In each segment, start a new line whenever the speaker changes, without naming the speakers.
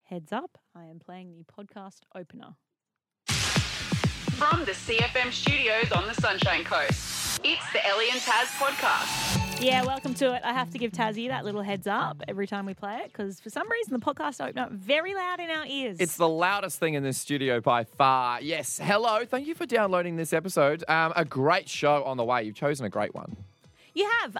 Heads up, I am playing the podcast opener.
From the CFM studios on the Sunshine Coast, it's the Ellie and Taz podcast.
Yeah, welcome to it. I have to give Tazzy that little heads up every time we play it because for some reason the podcast opener very loud in our ears.
It's the loudest thing in this studio by far. Yes, hello. Thank you for downloading this episode. A great show on the way. You've chosen a great one.
You have.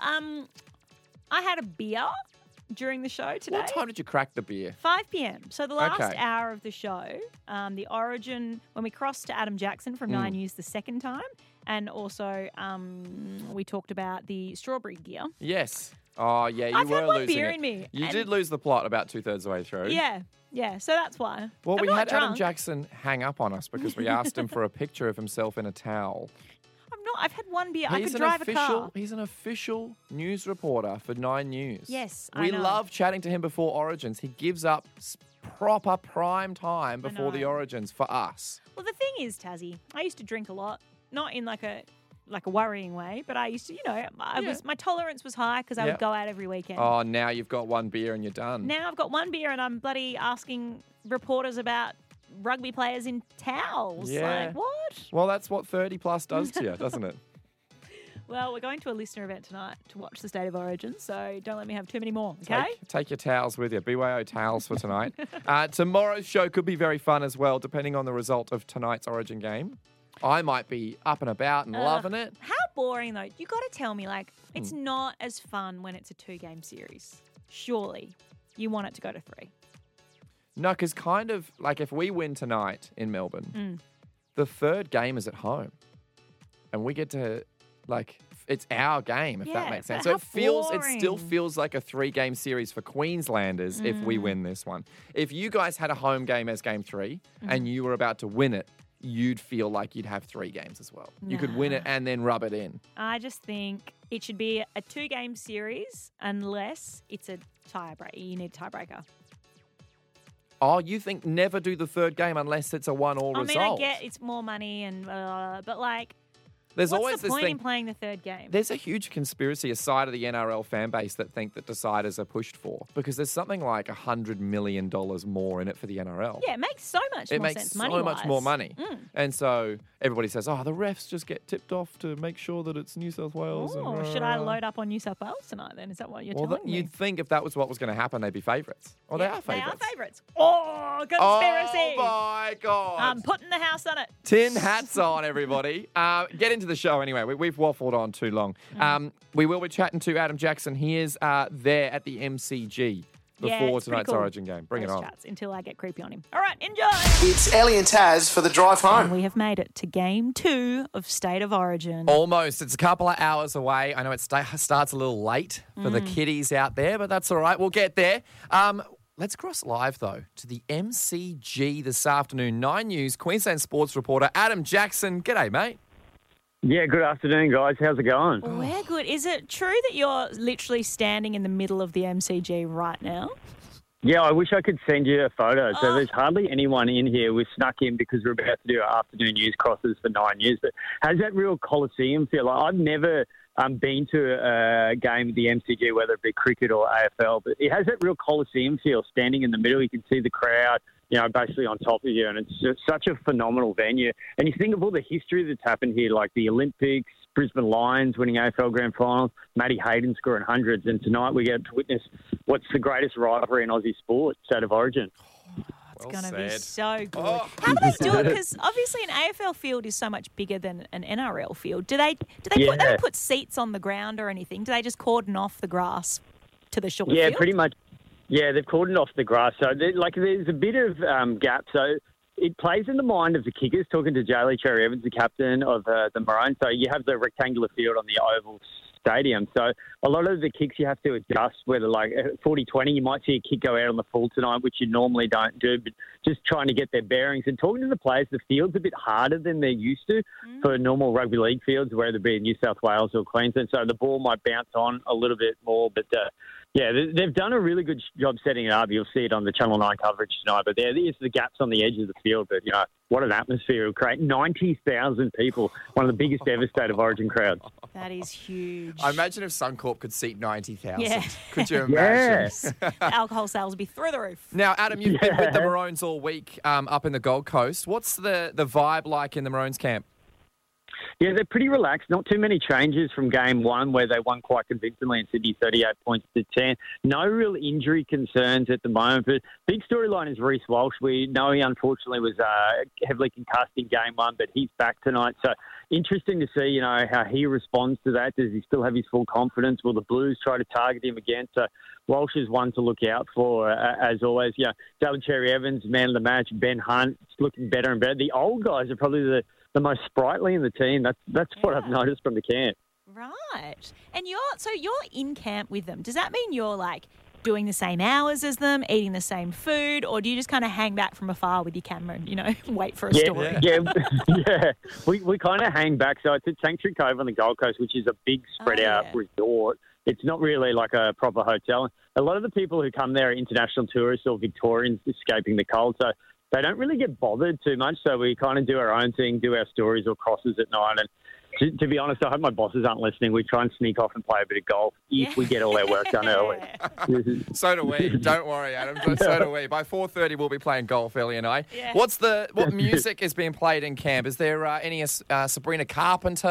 I had a beer during the show today.
What time did you crack the beer?
5 p.m. So the last
Okay.
hour of the show, the Origin, when we crossed to Adam Jackson from 9 News the second time, and also we talked about the strawberry gear.
Yes. Oh, yeah, you
I've
were
had one
losing
beer
it.
in me,
You
and-
did lose the plot about two-thirds of the way through.
Yeah, so that's why.
Well,
I'm
we
not
had
drunk.
Adam Jackson hang up on us because we asked him for a picture of himself in a towel.
I've had one beer. I could drive a car.
He's an official news reporter for 9 News.
Yes, I
We
know.
love chatting to him before Origins. He gives up proper prime time before the
know.
Origins for us.
Well, the thing is, Tazzy, I used to drink a lot, not in like a worrying way, but I used to, my tolerance was high because I
Yeah.
would go out every weekend.
Oh, now you've got one beer and you're done.
Now I've got one beer and I'm bloody asking reporters about rugby players in towels.
Yeah.
Like, what?
Well, that's what 30 plus does to you, doesn't it?
Well, we're going to a listener event tonight to watch the State of Origin, so don't let me have too many more, okay?
Take your towels with you. BYO towels for tonight. Tomorrow's show could be very fun as well, depending on the result of tonight's Origin game. I might be up and about and loving it.
How boring, though. You got to tell me, it's not as fun when it's a 2-game series. Surely you want it to go to 3.
No, because if we win tonight in Melbourne, the third game is at home. And we get to, it's our game, if that
Yeah,
makes sense.
but
So
how
it still
boring.
feels like a 3-game series for Queenslanders if we win this one. If you guys had a home game as game 3 and you were about to win it, you'd feel like you'd have 3 games as well. You could win it and then rub it in.
I just think it should be a 2-game series unless it's a tiebreaker. You need a tiebreaker.
Oh, you think never do the third game unless it's a 1-all result?
I mean, I get it's more money and but
There's
what's
always
the
this
point
thing.
in playing the third game?
There's a huge conspiracy aside of the NRL fan base that think that deciders are pushed for because there's something like $100 million more in it for the NRL.
Yeah, it makes so much
It
more
makes
sense
so
money-wise.
much more money. And so everybody says, the refs just get tipped off to make sure that it's New South Wales.
Oh, should I load up on New South Wales tonight then? Is that what you're telling me?
You'd think if that was what was going to happen, they'd be favourites. Well, they are
They
favourites.
are favourites. Oh, conspiracy.
Oh, my God.
I'm putting the house on it.
Tin hats on, everybody. Get into the show anyway. We've waffled on too long. We will be chatting to Adam Jackson. He is there at the MCG before
it's pretty
tonight's
cool.
Origin game. Bring it
Those
on.
chats until I get creepy on him. All right, enjoy.
It's Ellie and Taz for the drive
And
home.
we have made it to game 2 of State of Origin.
Almost. It's a couple of hours away. I know it starts a little late for the kiddies out there, but that's all right. We'll get there. Let's cross live, though, to the MCG this afternoon. 9 News Queensland sports reporter Adam Jackson. G'day, mate.
Yeah, good afternoon, guys. How's it going?
We're good. Is it true that you're literally standing in the middle of the MCG right now?
Yeah, I wish I could send you a photo. So there's hardly anyone in here. We've snuck in because we're about to do our afternoon news crosses for 9 News. But has that real Coliseum feel? Like, I've never been to a game at the MCG, whether it be cricket or AFL, but it has that real Coliseum feel, standing in the middle. You can see the crowd, basically on top of you, and it's just such a phenomenal venue. And you think of all the history that's happened here, like the Olympics, Brisbane Lions winning AFL Grand Finals, Matty Hayden scoring hundreds, and tonight we get to witness what's the greatest rivalry in Aussie sport, State of Origin.
It's going to be
said.
so good.
Oh.
How do they do it? Because obviously an AFL field is so much bigger than an NRL field. Do they put seats on the ground or anything? Do they just cordon off the grass to the short
Yeah,
field?
pretty much. Yeah, they've cordoned off the grass. So there's a bit of gap. So it plays in the mind of the kickers, talking to Jaylee Cherry Evans, the captain of the Maroons. So you have the rectangular field on the oval stadium. So a lot of the kicks you have to adjust, whether 40-20, you might see a kick go out on the full tonight, which you normally don't do, but just trying to get their bearings. And talking to the players, the field's a bit harder than they're used to for normal rugby league fields, whether it be in New South Wales or Queensland. So the ball might bounce on a little bit more, but yeah, they've done a really good job setting it up. You'll see it on the Channel 9 coverage tonight. But there is the gaps on the edge of the field. But, what an atmosphere. It will create 90,000 people, one of the biggest ever State of Origin crowds.
That is huge.
I imagine if Suncorp could seat 90,000.
Yeah.
Could you imagine?
The alcohol sales would be through the roof.
Now, Adam, you've been with the Maroons all week up in the Gold Coast. What's the vibe like in the Maroons camp?
Yeah, they're pretty relaxed. Not too many changes from game one where they won quite convincingly in Sydney, 38 points to 10. No real injury concerns at the moment. But big storyline is Reece Walsh. We know he unfortunately was heavily concussed in game one, but he's back tonight. So interesting to see, how he responds to that. Does he still have his full confidence? Will the Blues try to target him again? So Walsh is one to look out for, as always. Jalen Cherry-Evans, man of the match. Ben Hunt, it's looking better and better. The old guys are probably the most sprightly in the team. That's what I've noticed from the camp.
Right. And you're in camp with them. Does that mean you're like doing the same hours as them, eating the same food, or do you just kind of hang back from afar with your camera and, wait for a story?
Yeah. We kind of hang back. So it's at Sanctuary Cove on the Gold Coast, which is a big spread out resort. It's not really like a proper hotel. A lot of the people who come there are international tourists or Victorians escaping the cold. So they don't really get bothered too much, so we kind of do our own thing, do our stories or crosses at night. And to be honest, I hope my bosses aren't listening. We try and sneak off and play a bit of golf if we get all our work done early.
So do we. Don't worry, Adam. So do we. By 4:30, we'll be playing golf, Ellie and I.
Yeah.
What music is being played in camp? Is there any Sabrina Carpenter?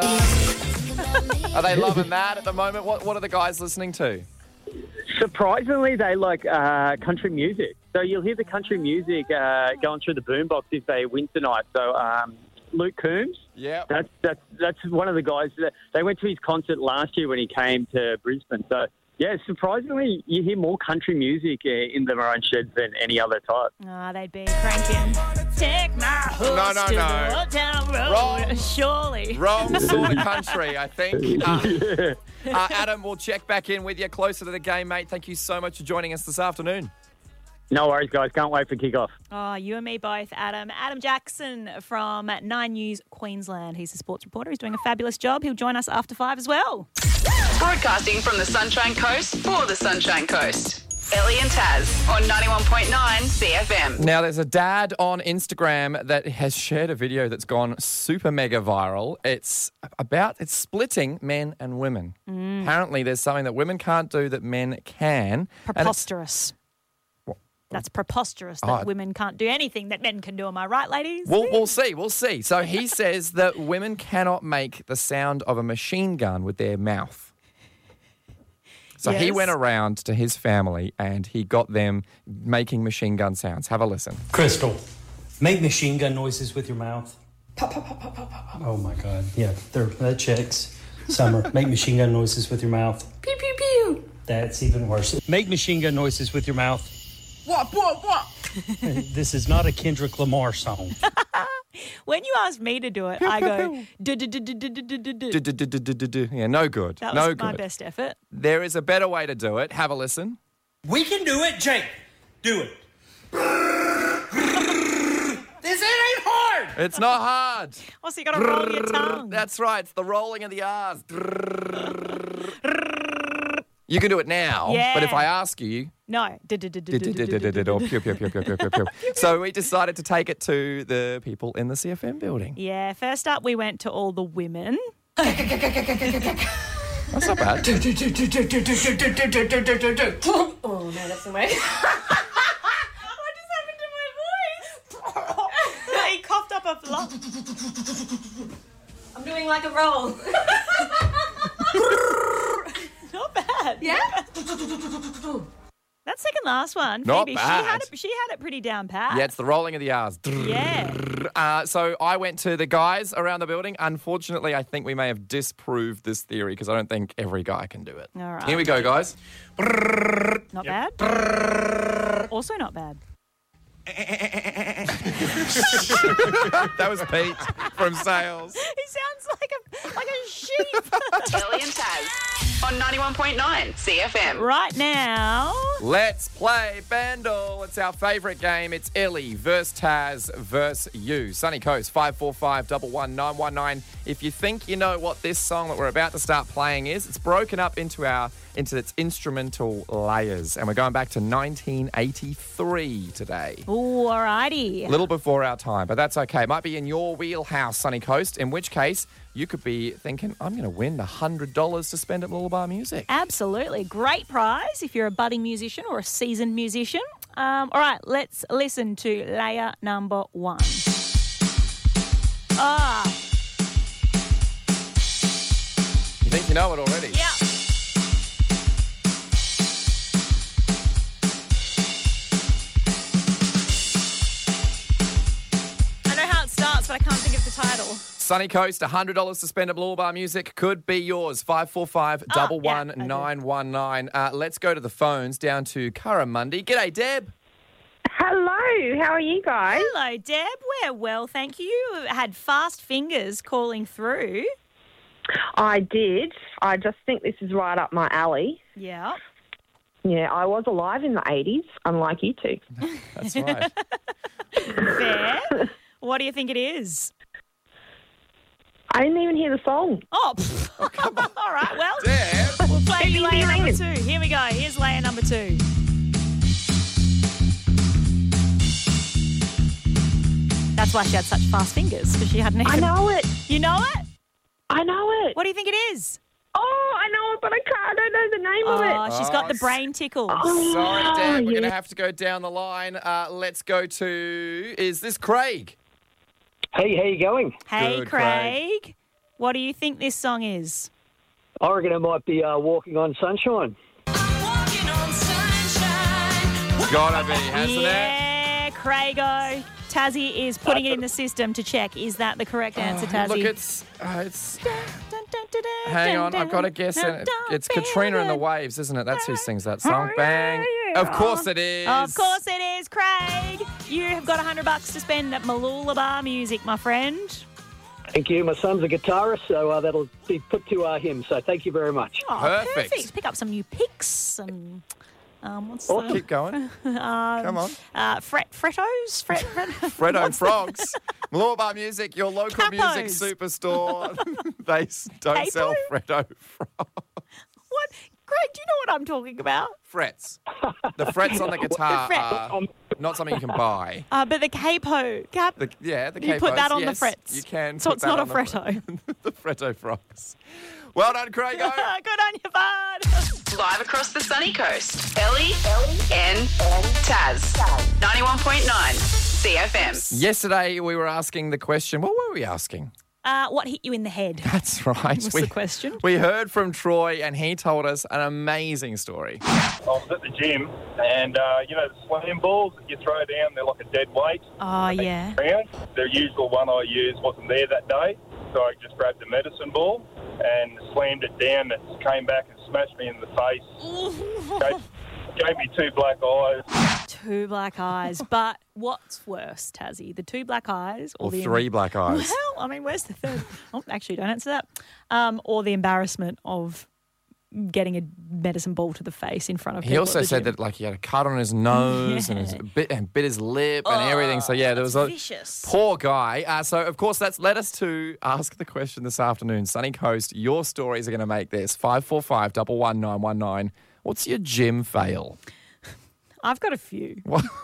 Are they loving that at the moment? What are the guys listening to?
Surprisingly, they like country music. So you'll hear the country music going through the boombox if they win tonight. So Luke Coombs, that's one of the guys. They went to his concert last year when he came to Brisbane. So, yeah, surprisingly, you hear more country music in the Maroon Sheds than any other type.
They'd be cranking. Take my horse to the old town road.
Wrong.
Surely.
Wrong sort of country, I think. Adam, we'll check back in with you closer to the game, mate. Thank you so much for joining us this afternoon.
No worries, guys. Can't wait for kickoff.
Oh, you and me both, Adam. Adam Jackson from 9 News Queensland. He's a sports reporter. He's doing a fabulous job. He'll join us after 5 as well.
Broadcasting from the Sunshine Coast for the Sunshine Coast. Ellie and Taz on 91.9 CFM.
Now, there's a dad on Instagram that has shared a video that's gone super mega viral. It's splitting men and women. Apparently, there's something that women can't do that men can.
Preposterous. That's preposterous that women can't do anything that men can do. Am I right, ladies?
We'll see. So he says that women cannot make the sound of a machine gun with their mouth. So he went around to his family and he got them making machine gun sounds. Have a listen.
Crystal, make machine gun noises with your mouth. Pop, pop, pop, pop, pop, pop. Oh, my God. Yeah, that checks. Summer, make machine gun noises with your mouth. Pew, pew, pew. That's even worse. Make machine gun noises with your mouth. What? This is not a Kendrick Lamar song.
When you ask me to do it, I go...
Yeah, no good.
That was my best effort.
There is a better way to do it. Have a listen.
We can do it, Jake. Do it. This ain't hard.
It's not hard.
Oh, so you got to roll your tongue.
That's right. It's the rolling of the R's. You can do it now, but if I ask you...
No.
So we decided to take it to the people in the CFM building.
Yeah, first up we went to all the women.
That's not bad.
Oh, no, that's the way.
What just happened to my voice? He coughed up a lot.
I'm doing like a roll.
Not bad.
Yeah?
That second last one,
Not
Phoebe,
bad.
She had it pretty down pat.
Yeah, it's the rolling of the R's.
Yeah.
So I went to the guys around the building. Unfortunately, I think we may have disproved this theory because I don't think every guy can do it.
All right.
Here we go, guys.
Not bad. Also not bad.
That was Pete from sales.
He sounds like a sheep.
Ellie and Taz on 91.9 CFM.
Right now.
Let's play Bandle. It's our favourite game. It's Ellie versus Taz versus you. Sunny Coast, 545 11919. If you think you know what this song that we're about to start playing is, it's broken up into its instrumental layers. And we're going back to 1983 today.
Ooh, alrighty.
A little before our time, but that's okay. It might be in your wheelhouse, Sunny Coast, in which case you could be thinking, I'm going to win $100 to spend at Lullaby Music.
Absolutely. Great prize if you're a budding musician or a seasoned musician. All right, let's listen to layer number 1.
You think you know it already?
Yeah. I know how it starts, but I can't think of the title.
Sunny Coast, $100 to spend at Lullaby Music could be yours. 545 11919. Let's go to the phones down to Curramundi. G'day, Deb.
Hello, how are you guys?
Hello, Deb. We're well, thank you. You had fast fingers calling through.
I did. I just think this is right up my alley.
Yeah.
Yeah, I was alive in the 80s, unlike you two.
That's right.
Fair. What do you think it is?
I didn't even hear the song.
Oh, come on. All right, well,
Deb.
we'll play you
Ding,
layer
ding,
number
ding.
2. Here we go. Here's layer number 2. That's why she had such fast fingers, because she hadn't even...
I know it.
You know it?
I know it.
What do you think it is?
Oh, I know it, but I can't. I don't know the name of it.
Oh, she's got the brain tickles.
Sorry, Deb. We're
yeah.
going to have to go down the line. Let's go to... Is this Craig?
Hey, how you going?
Hey,
Good,
Craig. What do you think this song is?
I reckon it might be Walking on Sunshine.
Gotta be, hasn't it?
Yeah, Craigo. Tazzy is putting it in the system to check. Is that the correct answer, Tazzy?
Look, it's hang on, I've got to guess it. It's Katrina and the Waves, isn't it? That's who sings that song. Bang. Of course it is.
Of course it is, Craig. You have got $100 to spend at Malula Music, my friend.
Thank you. My son's a guitarist, so that'll be put to him. So thank you very much.
Oh,
Perfect.
Pick up some new picks and what's
Oh,
the
keep going. Come on.
Frettos?
Freddo Frogs. Malula Music, your local
Capos.
music superstore. They don't sell Freddo Frogs.
What? Craig, do you know what I'm talking about?
Frets. The frets on the guitar
fret.
are not something you can buy.
But the capo.
The
You
capos,
put that on the
yes,
frets.
You can.
So
put
it's
that
not a
on the
fretto.
The Fretto Frogs. Well done, Craig.
Good on you, bud.
Live across the sunny coast. Ellie and Taz. 91.9 CFM.
Yesterday we were asking the question. What were we asking?
What hit you in the head?
That's right.
Was the question.
We heard from Troy and he told us an amazing story.
I was at the gym and, the slam balls that you throw down, they're like a dead weight.
Oh, yeah.
Around. The usual one I used wasn't there that day, so I just grabbed the medicine ball and slammed it down. It came back and smashed me in the face. Gave me 2 black eyes.
2 black eyes. But what's worse, Tazzy? The 2 black eyes
Or
the
3 black eyes.
Well, I mean, where's the third? Oh, actually, don't answer that. Or the embarrassment of getting a medicine ball to the face in front of people.
He also
at the
said
gym.
that he had a cut on his nose and bit his lip and everything. So yeah, there was a
vicious.
poor guy. So of course that's led us to ask the question this afternoon. Sunny Coast, your stories are going to make this 545 11919. What's your gym fail?
I've got a few.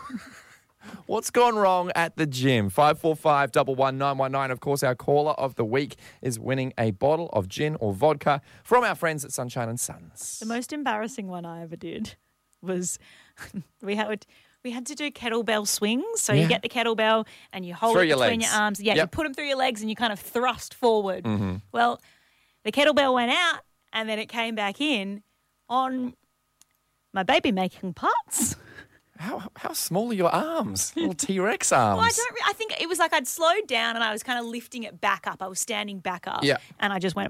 What's gone wrong at the gym? 545 11919. Of course, our caller of the week is winning a bottle of gin or vodka from our friends at Sunshine and Sons.
The most embarrassing one I ever did was we had to do kettlebell swings. So you get the kettlebell and you hold
Through
it
your
between
legs.
your arms. Yeah,
Yep.
you put them through your legs and you kind of thrust forward.
Mm-hmm.
Well, the kettlebell went out and then it came back in on my baby-making parts.
How small are your arms? Little T-Rex arms.
Well, I think it was like I'd slowed down and I was kind of lifting it back up. I was standing back up.
Yeah.
And I just went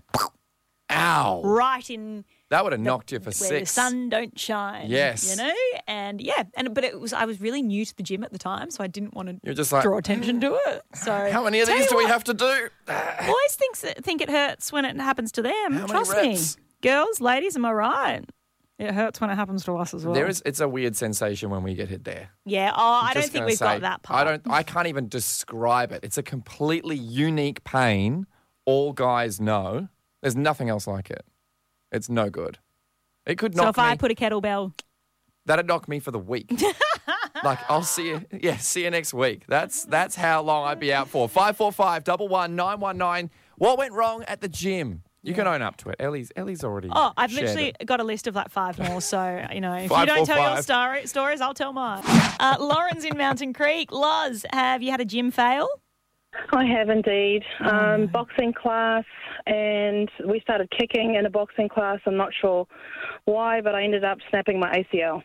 Ow.
right in
That would have knocked you for
where
6.
the sun don't shine.
Yes.
You know? And yeah, but I was really new to the gym at the time, so I didn't want to
You're just like,
draw attention to it. So
how many of
Tell
these
you
do we
what,
have to do?
Boys think it hurts when it happens to them.
How many
Trust
reps?
me. Girls, ladies, am I right? It hurts when it happens to us as well.
It's a weird sensation when we get hit there.
Yeah, I don't
Just
think
gonna
we've
say,
got that part.
I can't even describe it. It's a completely unique pain. All guys know. There's nothing else like it. It's no good. It could knock
So if
me.
I put a kettlebell...
That'd knock me for the week. Like, I'll see you. Yeah, see you next week. That's how long I'd be out for. 545 11919. What went wrong at the gym? You can own up to it. Ellie's already.
Oh, I've
shared
literally
it.
got a list of like 5 more. So, if you don't tell your
545.
stories, I'll tell mine. Lauren's in Mountain Creek. Loz, have you had a gym fail?
I have indeed. Boxing class, and we started kicking in a boxing class. I'm not sure why, but I ended up snapping my ACL.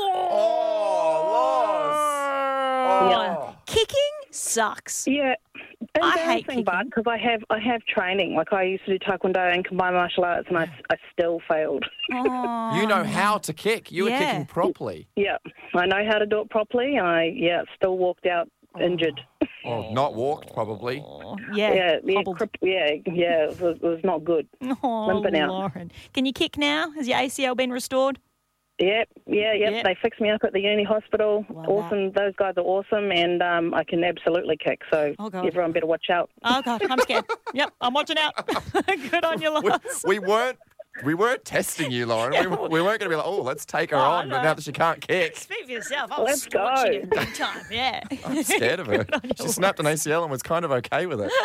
Yeah. Kicking sucks.
Yeah.
I hate kicking.
But because I have training. Like I used to do taekwondo and combined martial arts, and I still failed.
Oh.
You know how to kick. You were kicking properly.
Yeah, I know how to do it properly. I still walked out injured.
Or not walked, probably.
Yeah.
It was not good.
Oh,
Limping out.
Lauren. Can you kick now? Has your ACL been restored?
Yep. They fixed me up at the uni hospital. Awesome. Those guys are awesome, and I can absolutely kick. So everyone better watch out.
Oh, God, I'm scared. Yep, I'm watching out. Good on you, Loz.
We weren't testing you, Lauren. We weren't going to be like, let's take her on, but now that she can't kick.
Speak for yourself. I
Let's
was watching
go.
it big time, yeah.
I'm scared of her. She snapped an ACL and was kind of okay with it.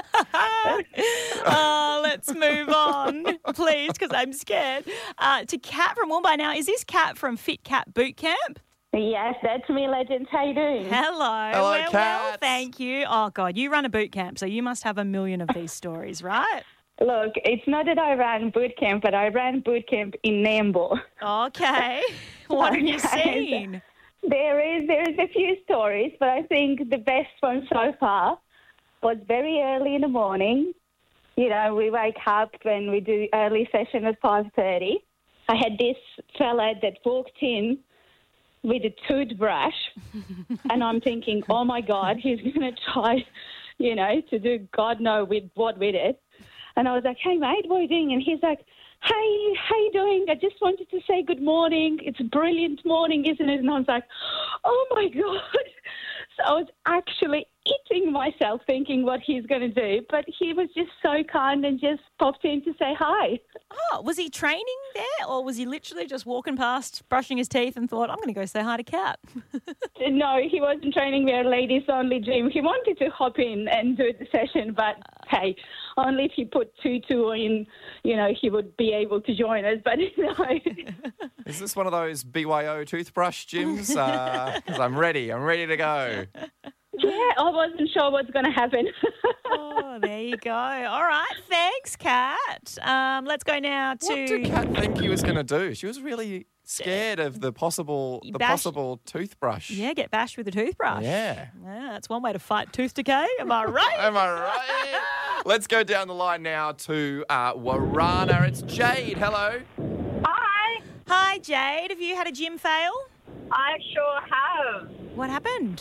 Let's move on, please, because I'm scared. To Kat from Woombai now. Is this Kat from Fit Cat Boot Camp?
Yes, that's me, Legends. How you doing?
Hello.
Hello,
well,
Kat.
thank you. Oh, God, you run a boot camp, so you must have a million of these stories, right?
Look, it's not that I ran boot camp, but I ran boot camp in Nambo.
Okay. What have you seen?
There is a few stories, but I think the best one so far was very early in the morning. You know, we wake up and we do early session at 5:30. I had this fella that walked in with a toothbrush, and I'm thinking, oh, my God, he's going to try, to do God know with it. And I was like, hey, mate, what are you doing? And he's like, hey, how you doing? I just wanted to say good morning. It's a brilliant morning, isn't it? And I was like, oh, my God. So I was actually eating myself thinking what he's going to do. But he was just so kind and just popped in to say hi.
Oh, was he training there, or was he literally just walking past, brushing his teeth and thought, I'm going to go say hi to Kat?
No, he wasn't training there, ladies-only gym. He wanted to hop in and do the session, but, hey, only if he put tutu in, he would be able to join us. But, no.
Is this one of those BYO toothbrush gyms? Because I'm ready to go.
Yeah, I wasn't sure what's going to happen.
Oh, there you go. All right, thanks, Kat. Let's go now to...
What did Kat think he was going to do? She was really scared of the possible toothbrush.
Yeah, get bashed with a toothbrush.
Yeah.
That's one way to fight tooth decay. Am I right?
Am I right? Let's go down the line now to Warana. It's Jade. Hello.
Hi.
Hi, Jade. Have you had a gym fail?
I sure have.
What happened?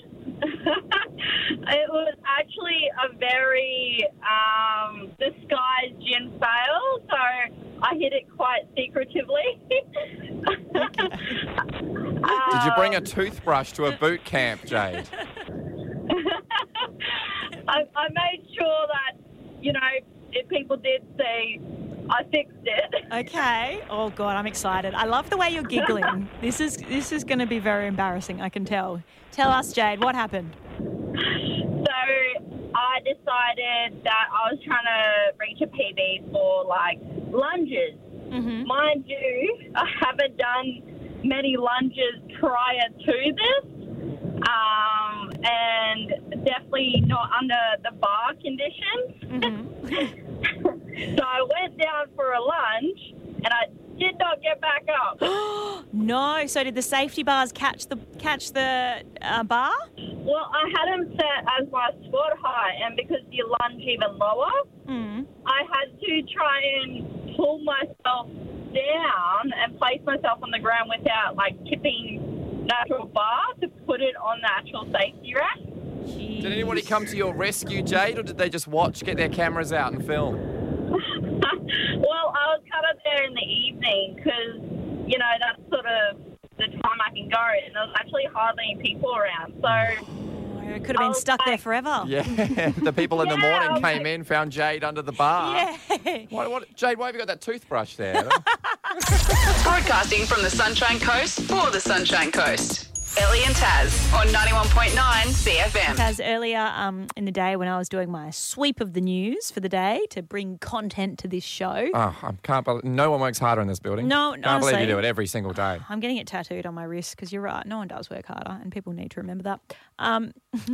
It was actually a very disguised gym fail, so I hit it quite secretively.
Did you bring a toothbrush to a boot camp, Jade?
I made sure that, if people did see, I fixed it.
Okay. Oh, God, I'm excited. I love the way you're giggling. This is going to be very embarrassing, I can tell. Tell us, Jade, what happened?
So I decided that I was trying to reach a PB for, lunges.
Mm-hmm.
Mind you, I haven't done many lunges prior to this. And definitely not under the bar conditions.
Mm-hmm.
So I went down for a lunge, and I did not get back up.
No. So did the safety bars catch the bar?
Well, I had them set as my squat height, and because you lunge even lower, I had to try and pull myself down and place myself on the ground without, tipping the actual bar to put it on the actual safety rack.
Jeez.
Did anybody come to your rescue, Jade, or did they just get their cameras out and film?
Well, I was kind of there in the evening because, that's sort of the time I can go, and there was actually hardly any people around. So
it could have been stuck there forever.
Yeah, the people in the morning came in, found Jade under the bar.
Yeah.
Jade, why have you got that toothbrush there?
Broadcasting from the Sunshine Coast for the Sunshine Coast. Ellie and Taz on 91.9 CFM.
As earlier in the day when I was doing my sweep of the news for the day to bring content to this show.
Oh, I can't believe no one works harder in this building.
No,
can't
honestly,
believe you do it every single day.
I'm getting it tattooed on my wrist because you're right. No one does work harder, and people need to remember that.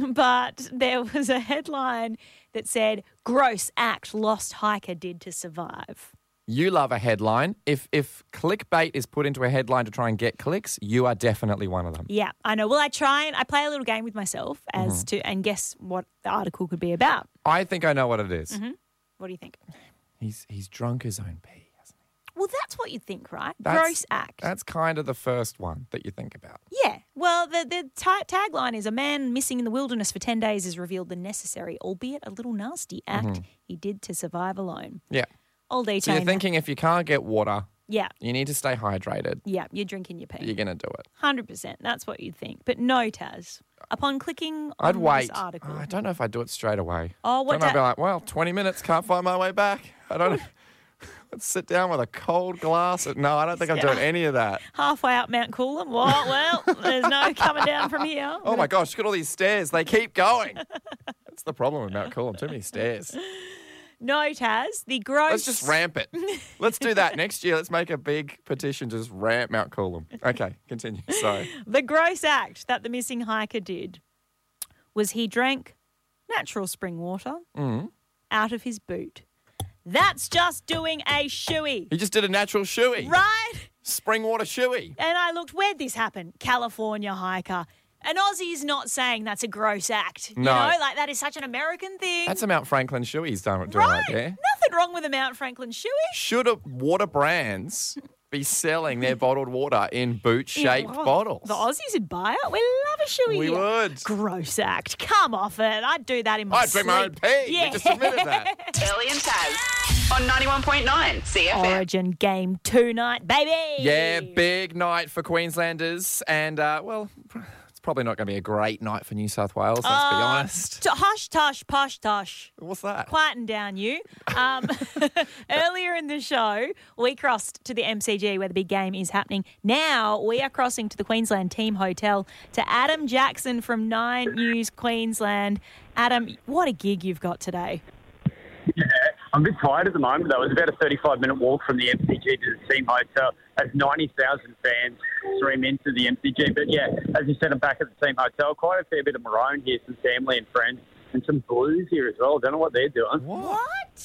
But there was a headline that said, "Gross act lost hiker did to survive."
You love a headline. If clickbait is put into a headline to try and get clicks, you are definitely one of them.
Yeah, I know. Well, I play a little game with myself as to and guess what the article could be about.
I think I know what it is.
Mm-hmm. What do you think?
He's drunk his own pee, hasn't he?
Well, that's what you think, right?
That's-
Gross act.
That's kind of the first one that you think about.
Yeah. Well, the tagline is, "A man missing in the wilderness for 10 days has revealed the necessary, albeit a little nasty, act he did to survive alone."
Yeah.
All detail.
So you're thinking if you can't get water,
Yeah.
you need to stay hydrated.
Yeah, you're drinking your pee.
You're going to do it.
100%. That's what you'd think. But no, Taz. Upon clicking on
I'd wait.
this article.
I don't know if I'd do it straight away.
Oh, what
I'd be like, well, 20 minutes, can't find my way back. I don't know. Let's sit down with a cold glass. No, I don't think I'm doing any of that.
halfway up Mount Coolum. Well, there's no coming down from here.
Oh, my gosh, look at all these stairs. They keep going. That's the problem with Mount Coolum. Too many stairs.
No, Taz. The gross...
Let's just ramp it. Let's do that next year. Let's make a big petition to just ramp Mount Coolum. Okay, continue. Sorry.
The gross act that the missing hiker did was he drank natural spring water out of his boot. That's just doing a shoey.
He just did a natural shoey.
Right?
Spring water shoey.
And I looked, where'd this happen? California hiker. An Aussie's not saying that's a gross act. You
No.
know, like that is such an American thing.
That's a Mount Franklin shoey he's doing
right
right there.
Nothing wrong with a Mount Franklin shoey.
Should water brands be selling their bottled water in boot-shaped bottles?
The Aussies would buy it. We love a shoey.
We would.
Gross act. Come off it. I'd do that in my
I'd drink my own pee.
Yeah.
We just admitted that.
Ellie and Taz on 91.9 CFM.
Origin game 2 night, baby.
Yeah, big night for Queenslanders. And, it's probably not going to be a great night for New South Wales, let's be honest.
Hush, tush, posh, tosh.
What's that?
Quieten down, you. Earlier in the show, we crossed to the MCG where the big game is happening. Now we are crossing to the Queensland Team Hotel to Adam Jackson from 9 News Queensland. Adam, what a gig you've got today.
Yeah, I'm a bit tired at the moment, though. It was about a 35-minute walk from the MCG to the team hotel as 90,000 fans stream into the MCG. But, yeah, as you said, I'm back at the team hotel. Quite a fair bit of Maroon here, some family and friends, and some Blues here as well. I don't know what they're doing.
What?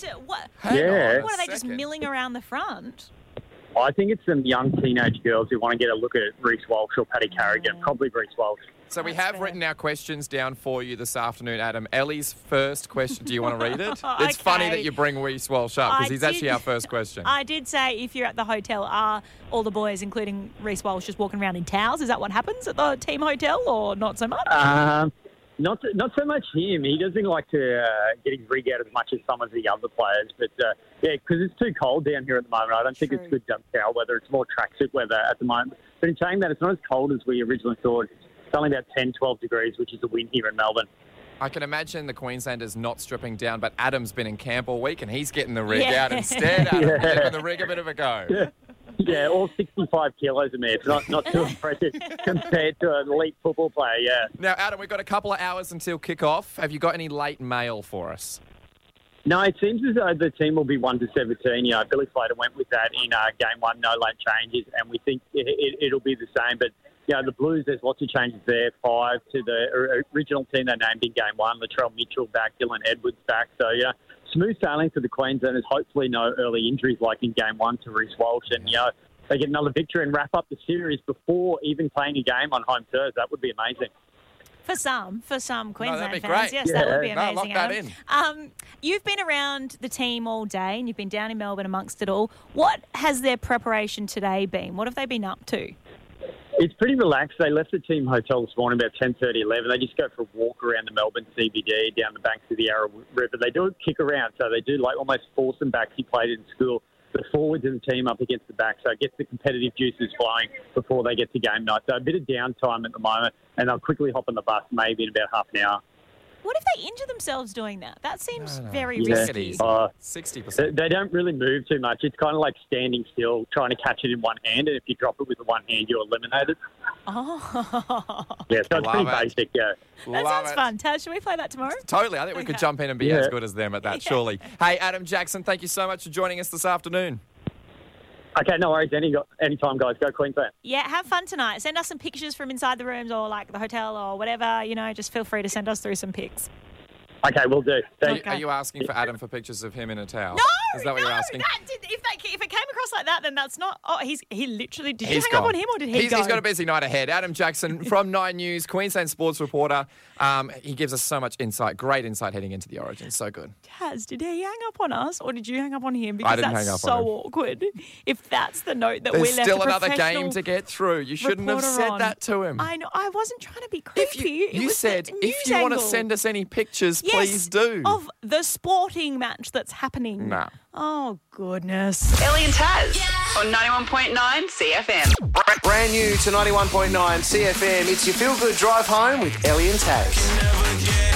Yeah.
What are they just milling around the front?
I think it's some young teenage girls who want to get a look at Reece Walsh or Paddy Carrigan. Probably Reece Walsh.
So we have written our questions down for you this afternoon, Adam. Ellie's first question, do you want to read it? It's funny that you bring Reece Walsh up because he's actually our first question.
I did say if you're at the hotel, are all the boys, including Reece Walsh, just walking around in towels? Is that what happens at the team hotel or not so much?
Not so much him. He doesn't like to get his rig out as much as some of the other players. But, yeah, because it's too cold down here at the moment. I don't think it's good towel weather. It's more tracksuit weather at the moment. But in saying that, it's not as cold as we originally thought. It's only about 10, 12 degrees, which is the wind here in Melbourne.
I can imagine the Queenslanders not stripping down, but Adam's been in camp all week and he's getting the rig out instead. Adam, giving the rig a bit of a go.
Yeah, all 65 kilos of me. It's not too impressive compared to an elite football player, yeah.
Now, Adam, we've got a couple of hours until kick-off. Have you got any late mail for us?
No, it seems as though the team will be 1-17. You know, Billy Slater went with that in game 1, no late changes, and we think it'll be the same. But, you know, the Blues, there's lots of changes there. 5 to the original team they named in game 1. Latrell Mitchell back, Dylan Edwards back. So, yeah, smooth sailing for the Queenslanders. Hopefully no early injuries like in game 1 to Reece Walsh. And, you know, they get another victory and wrap up the series before even playing a game on home turf. That would be amazing.
For some Queensland
that'd be
fans,
great.
yes, that would be amazing.
Lock that
Adam.
in.
You've been around the team all day and you've been down in Melbourne amongst it all. What has their preparation today been? What have they been up to?
It's pretty relaxed. They left the team hotel this morning about 10:30, 11. They just go for a walk around the Melbourne CBD, down the banks of the Yarra River. They do a kick around, so they do like almost force them back. He played in school. The forwards and the team up against the back, so it gets the competitive juices flowing before they get to game night. So a bit of downtime at the moment, and they'll quickly hop on the bus maybe in about half an hour.
What if they injure themselves doing that? That seems very
Yeah.
risky.
60%.
They don't really move too much. It's kind of like standing still, trying to catch it in one hand, and if you drop it with the one hand, you're eliminated.
Oh.
Yeah, so it's
Love
pretty
it.
basic, yeah.
That sounds fun. Taz, should we play that tomorrow?
Totally. I think we could jump in and be
Yeah.
as good as them at that, surely. Hey, Adam Jackson, thank you so much for joining us this afternoon.
Okay, no worries. Anytime, guys. Go Queensland.
Yeah, have fun tonight. Send us some pictures from inside the rooms or like the hotel or whatever. Just feel free to send us through some pics.
Okay, we'll do.
Are you asking for Adam for pictures of him in a towel?
No,
Is that what you're asking?
If it came across like that, then that's not. Oh, he literally. Did you
He's
hang
gone.
up on him or did he
He's got a busy night ahead. Adam Jackson from 9 News, Queensland sports reporter. He gives us so much insight, great insight heading into the Origin. So good.
Taz, did he hang up on us or did you hang up on him? Because
I didn't
that's
hang up
so
on him.
awkward. If that's the note that
There's
we left
still
a
another
professional
game to get through. You shouldn't have
reporter
said
on.
that to him.
I know. I wasn't trying to be creepy. It
You
was
said,
the
if you
news
want to
angle.
send us any pictures,
Yes,
please do.
of the sporting match that's happening.
Nah.
Oh, goodness.
Ellie and Taz on 91.9 CFM.
Brand new to 91.9 CFM. It's your feel-good drive home with Ellie and Taz.